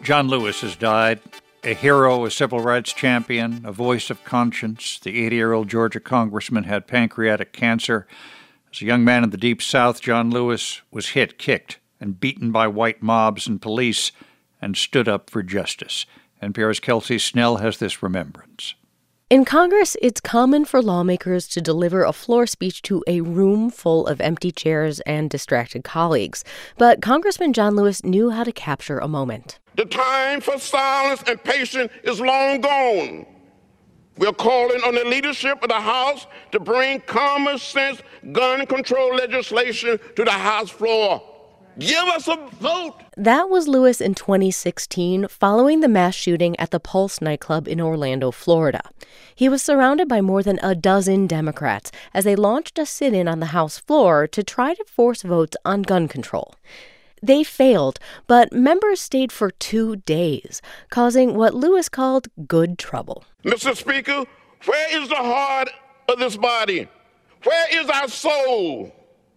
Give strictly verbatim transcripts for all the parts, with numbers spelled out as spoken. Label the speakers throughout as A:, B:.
A: John Lewis has died, a hero, a civil rights champion, a voice of conscience. The eighty-year-old Georgia congressman had pancreatic cancer. As a young man in the Deep South, John Lewis was hit, kicked, and beaten by white mobs and police and stood up for justice. N P R's Kelsey Snell has this remembrance.
B: In Congress, it's common for lawmakers to deliver a floor speech to a room full of empty chairs and distracted colleagues. But Congressman John Lewis knew how to capture a moment.
C: The time for silence and patience is long gone. We're calling on the leadership of the House to bring common sense gun control legislation to the House floor. Give us a vote.
B: That was Lewis in twenty sixteen, following the mass shooting at the Pulse nightclub in Orlando, Florida. He was surrounded by more than a dozen Democrats as they launched a sit-in on the House floor to try to force votes on gun control. They failed, but members stayed for two days, causing what Lewis called good trouble.
C: Mister Speaker, where is the heart of this body? Where is our soul?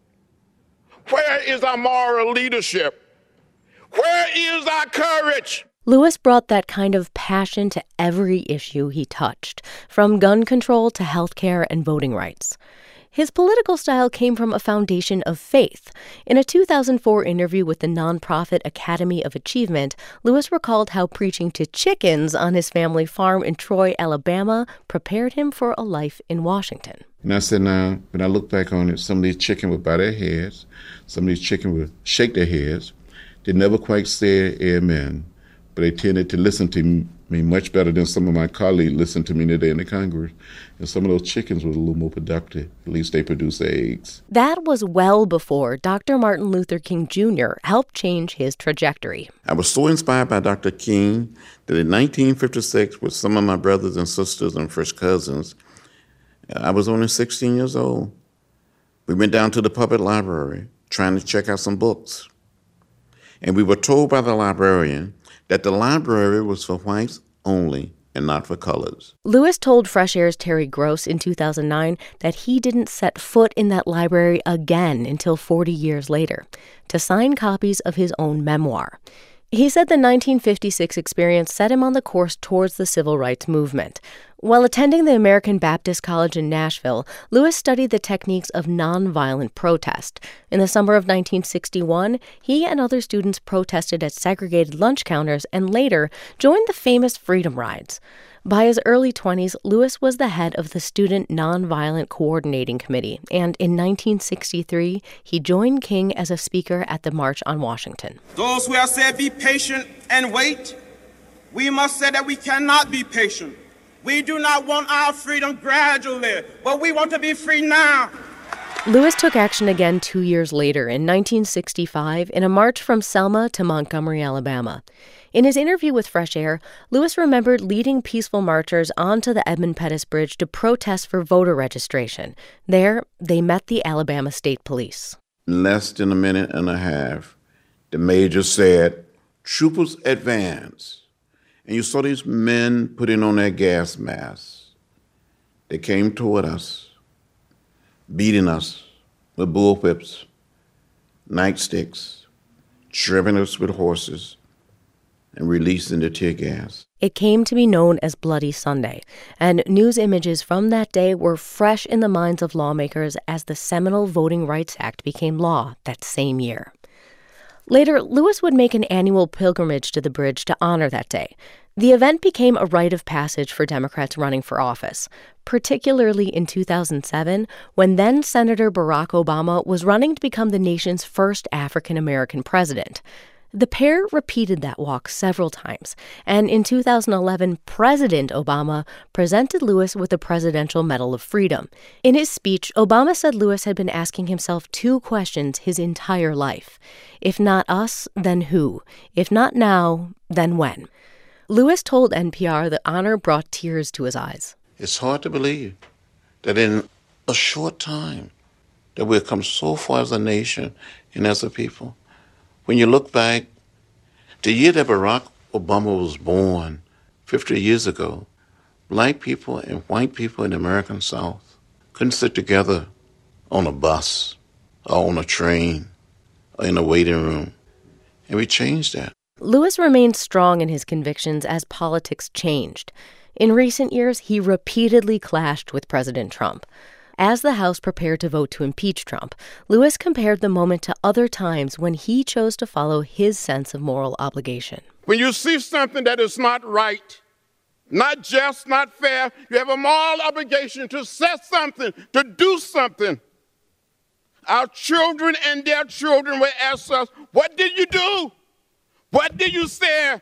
C: Where is our moral leadership? Where is our courage?
B: Lewis brought that kind of passion to every issue he touched, from gun control to health care and voting rights. His political style came from a foundation of faith. In a two thousand four interview with the nonprofit Academy of Achievement, Lewis recalled how preaching to chickens on his family farm in Troy, Alabama, prepared him for a life in Washington.
D: And I said, now, when I look back on it, some of these chickens would bow their heads, some of these chickens would shake their heads. They never quite said amen, but they tended to listen to me much better than some of my colleagues listened to me today in the Congress. And some of those chickens were a little more productive. At least they produce eggs.
B: That was well before Doctor Martin Luther King Junior helped change his trajectory.
D: I was so inspired by Doctor King that in nineteen fifty-six, with some of my brothers and sisters and first cousins, I was only sixteen years old. We went down to the public library trying to check out some books. And we were told by the librarian that the library was for whites only and not for colors.
B: Lewis told Fresh Air's Terry Gross in two thousand nine that he didn't set foot in that library again until forty years later, to sign copies of his own memoir. He said the nineteen fifty-six experience set him on the course towards the civil rights movement. While attending the American Baptist College in Nashville, Lewis studied the techniques of nonviolent protest. In the summer of nineteen sixty-one, he and other students protested at segregated lunch counters and later joined the famous Freedom Rides. By his early twenties, Lewis was the head of the Student Nonviolent Coordinating Committee, and in nineteen sixty-three, he joined King as a speaker at the March on Washington.
E: Those who have said be patient and wait, we must say that we cannot be patient. We do not want our freedom gradually, but we want to be free now.
B: Lewis took action again two years later, in nineteen sixty-five, in a march from Selma to Montgomery, Alabama. In his interview with Fresh Air, Lewis remembered leading peaceful marchers onto the Edmund Pettus Bridge to protest for voter registration. There, they met the Alabama State Police.
D: In less than a minute and a half, the major said, "Troopers, advance." And you saw these men putting on their gas masks. They came toward us, beating us with bullwhips, nightsticks, driving us with horses, and releasing the tear gas.
B: It came to be known as Bloody Sunday, and news images from that day were fresh in the minds of lawmakers as the seminal Voting Rights Act became law that same year. Later, Lewis would make an annual pilgrimage to the bridge to honor that day. The event became a rite of passage for Democrats running for office, particularly in two thousand seven, when then-Senator Barack Obama was running to become the nation's first African-American president. The pair repeated that walk several times, and in two thousand eleven, President Obama presented Lewis with the Presidential Medal of Freedom. In his speech, Obama said Lewis had been asking himself two questions his entire life. If not us, then who? If not now, then when? Lewis told N P R the honor brought tears to his eyes.
D: It's hard to believe that in a short time that we've come so far as a nation and as a people. When you look back, the year that Barack Obama was born, fifty years ago, black people and white people in the American South couldn't sit together on a bus or on a train or in a waiting room. And we changed that.
B: Lewis remained strong in his convictions as politics changed. In recent years, he repeatedly clashed with President Trump. As the House prepared to vote to impeach Trump, Lewis compared the moment to other times when he chose to follow his sense of moral obligation.
C: When you see something that is not right, not just, not fair, you have a moral obligation to say something, to do something. Our children and their children will ask us, what did you do? What did you say?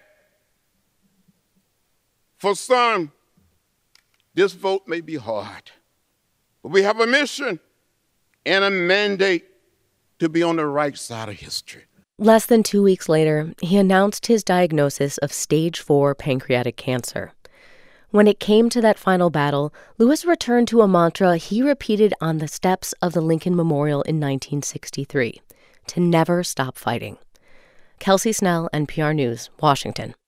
C: For some, this vote may be hard, but we have a mission and a mandate to be on the right side of history.
B: Less than two weeks later, he announced his diagnosis of stage four pancreatic cancer. When it came to that final battle, Lewis returned to a mantra he repeated on the steps of the Lincoln Memorial in nineteen sixty-three, to never stop fighting. Kelsey Snell, N P R News, Washington.